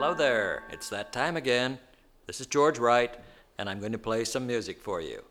Hello there, it's that time again. This is George Wright, and I'm going to play some music for you.